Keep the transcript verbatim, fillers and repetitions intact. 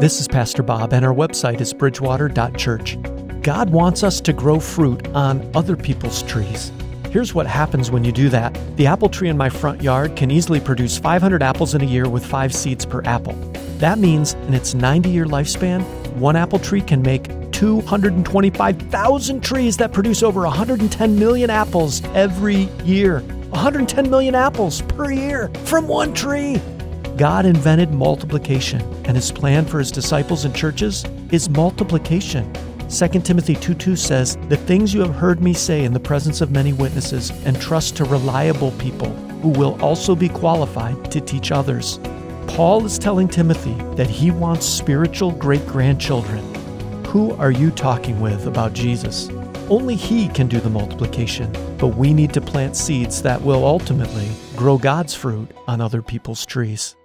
This is Pastor Bob, and our website is bridgewater dot church. God wants us to grow fruit on other people's trees. Here's what happens when you do that. The apple tree in my front yard can easily produce five hundred apples in a year with five seeds per apple. That means in its ninety-year lifespan, one apple tree can make two hundred twenty-five thousand trees that produce over one hundred ten million apples every year. one hundred ten million apples per year from one tree. God invented multiplication, and his plan for his disciples and churches is multiplication. Second Timothy two two says, "The things you have heard me say in the presence of many witnesses, entrust to reliable people who will also be qualified to teach others." Paul is telling Timothy that he wants spiritual great-grandchildren. Who are you talking with about Jesus? Only he can do the multiplication, but we need to plant seeds that will ultimately grow God's fruit on other people's trees.